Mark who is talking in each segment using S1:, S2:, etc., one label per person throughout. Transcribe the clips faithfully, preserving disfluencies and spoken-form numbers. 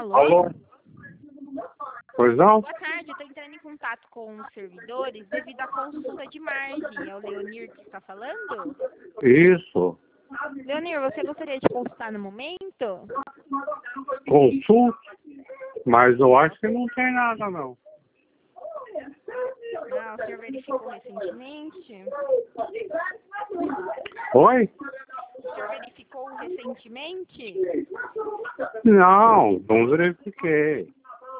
S1: Alô?
S2: Alô? Pois não?
S1: Boa tarde, eu estou entrando em contato com os servidores devido à consulta de margem. É o Leonir que está falando?
S2: Isso.
S1: Leonir, você gostaria de consultar no momento?
S2: Consulta? Mas eu acho que não tem nada, não.
S1: Ah, o senhor verificou recentemente?
S2: Oi?
S1: O senhor verificou recentemente?
S2: Não, não verifiquei.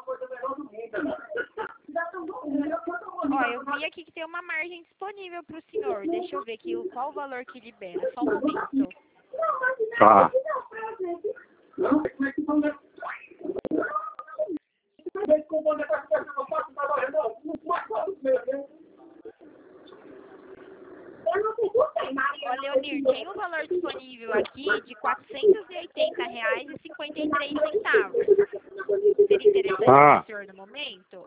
S1: Ó, eu vi aqui que tem uma margem disponível para o senhor. Deixa eu ver aqui o- qual o valor que libera. Só um momento.
S2: Tá.
S1: Ó, Leonir, tem um valor disponível aqui de quatrocentos e oitenta reais e cinquenta e três centavos. Seria interessante
S2: Ah.
S1: para o senhor no momento?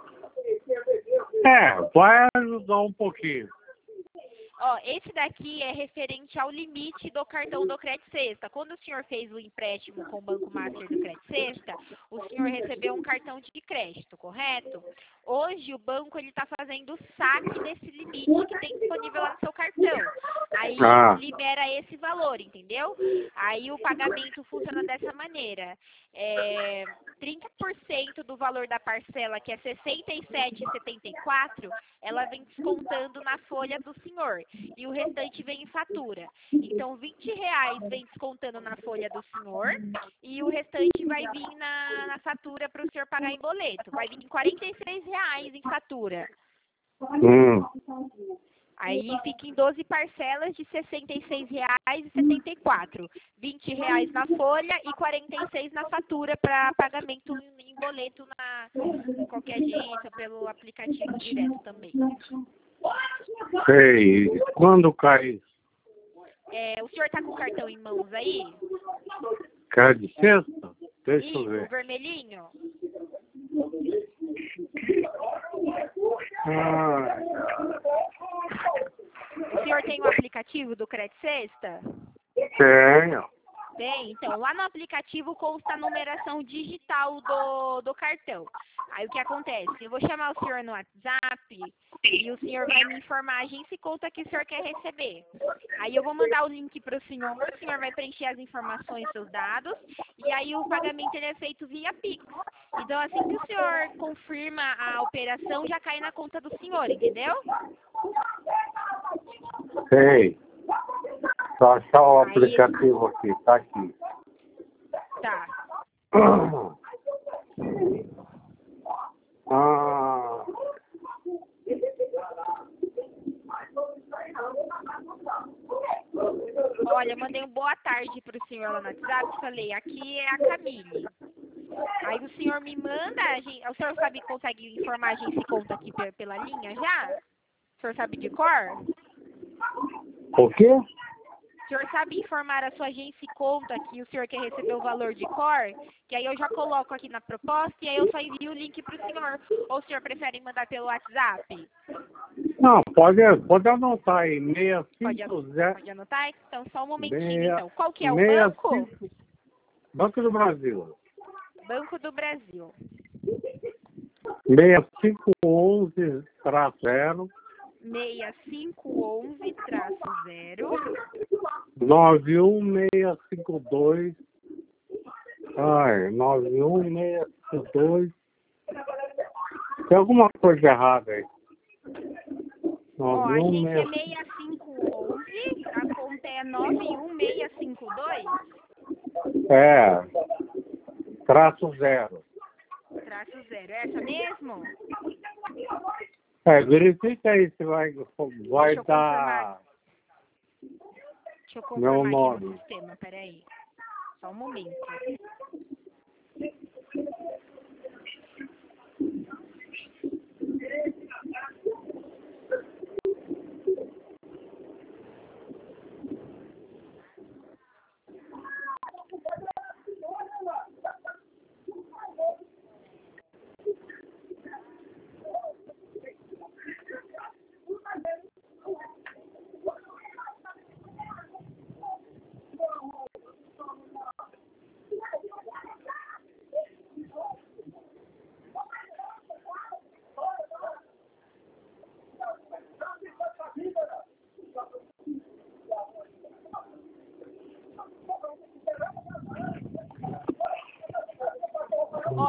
S2: É, vai ajudar um pouquinho.
S1: Ó, esse daqui é referente ao limite do cartão do Crédito Sexta. Quando o senhor fez o empréstimo com o Banco Master do Crédito Sexta, o senhor recebeu um cartão de crédito, correto? Hoje o banco ele está fazendo o saque desse limite que tem disponível lá no seu cartão. Aí
S2: Ah.
S1: libera esse valor, entendeu? Aí o pagamento funciona dessa maneira. É, trinta por cento do valor da parcela, que é sessenta e sete reais e setenta e quatro centavos, ela vem descontando na folha do senhor. E o restante vem em fatura. Então, vinte reais vem descontando na folha do senhor e o restante vai vir na, na fatura para o senhor pagar em boleto. Vai vir quarenta e seis reais em fatura.
S2: Hum.
S1: Aí fica em doze parcelas de sessenta e seis reais e setenta e quatro centavos. vinte reais na folha e quarenta e seis na fatura para pagamento em boleto na, em qualquer agência, pelo aplicativo direto também.
S2: Sei. Quando cai?
S1: É, o senhor está com o cartão em mãos aí?
S2: Cai de sexta? Deixa
S1: Isso,
S2: eu
S1: o
S2: ver.
S1: vermelhinho?
S2: Ah,
S1: O senhor tem o aplicativo do Crédito Sexta?
S2: tenho.
S1: Tem, então, lá no aplicativo consta a numeração digital do, do cartão. Aí o que acontece? Eu vou chamar o senhor no WhatsApp e o senhor vai me informar a agência e conta que o senhor quer receber. Aí eu vou mandar o link para o senhor, o senhor vai preencher as informações, seus dados, e aí o pagamento ele é feito via Pix. Então, assim que o senhor confirma a operação, já cai na conta do senhor, entendeu?
S2: Sei. Só achar o
S1: Aí-
S2: aplicativo aqui. Tá aqui.
S1: Tá.
S2: Ah,
S1: Olha, eu mandei um boa tarde para o senhor lá no WhatsApp, falei, aqui é a Camille. Aí o senhor me manda, a gente, o senhor sabe, consegue informar a agência e conta aqui pe- pela linha já? O senhor sabe de cor?
S2: o quê?
S1: O senhor sabe informar a sua agência e conta que o senhor quer receber o valor de cor? Que aí eu já coloco aqui na proposta e aí eu só envio o link para o senhor. Ou o senhor prefere mandar pelo WhatsApp?
S2: Não, pode, pode anotar aí.
S1: Pode,
S2: seis cinco zero.
S1: pode anotar? Então, só um momentinho,
S2: Meia-
S1: então. Qual que é o
S2: meia
S1: banco?
S2: cinco Banco do Brasil.
S1: Banco do Brasil.
S2: seis cinco um um zero
S1: seis cinco um um zero
S2: nove um seis cinco dois. Ai, nove um seis cinco dois. Tem alguma coisa errada aí.
S1: Ó, a gente é
S2: nove um seis.
S1: seis cinco um um, a conta é nove um seis cinco dois,
S2: É. Traço zero.
S1: traço zero. É essa mesmo?
S2: É, verifica aí se vai, vai
S1: Deixa eu
S2: dar
S1: Deixa eu
S2: meu
S1: confirmar aqui
S2: nome.
S1: no sistema, peraí. Só um momento.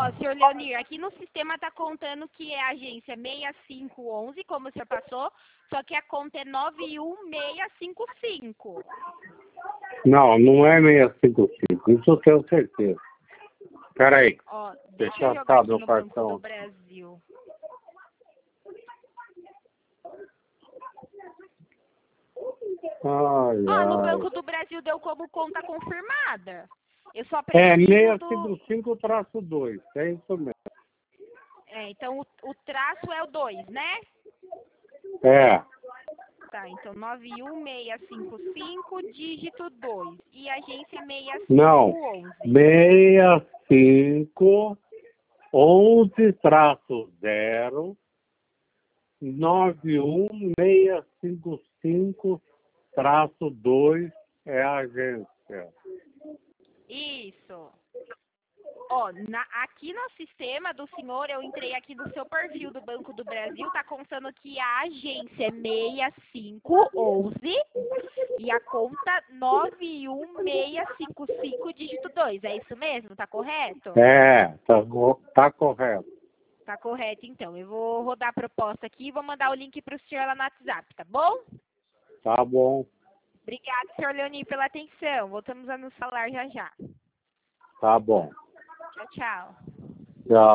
S1: Ó, senhor Leonir, aqui no sistema tá contando que é a agência seis cinco um um, como o senhor passou, só que a conta é nove um seis cinco cinco.
S2: Não, não é seis cinco cinco, isso eu tenho certeza. Peraí.
S1: Ó, deixa
S2: Deixa
S1: eu
S2: eu
S1: jogar
S2: achar
S1: aqui
S2: meu
S1: no Banco
S2: cartão.
S1: do Brasil.
S2: Ai,
S1: Ó, no
S2: ai.
S1: Banco do Brasil deu como conta confirmada. Eu só
S2: É
S1: preciso do...
S2: seis cinco cinco dois, é isso mesmo.
S1: É, então o, o traço é o dois, né?
S2: É,
S1: Tá, então nove um seis cinco cinco, dígito dois. E agência seis
S2: não,
S1: cinco um um.
S2: seis cinco onze traço zero nove um seis cinco cinco traço dois é a agência.
S1: Isso. Ó, na, aqui no sistema do senhor, eu entrei aqui no seu perfil do Banco do Brasil, tá contando que a agência é seis cinco um um e a conta nove um seis cinco cinco, dígito dois. É isso mesmo? Tá correto?
S2: É, tá, co- tá correto.
S1: Tá correto, então. Eu vou rodar a proposta aqui e vou mandar o link pro senhor lá no WhatsApp, tá bom?
S2: Tá bom,
S1: Obrigada, senhor Leoni, pela atenção. Voltamos a nos falar já já.
S2: tá bom.
S1: Tchau, tchau.
S2: Tchau.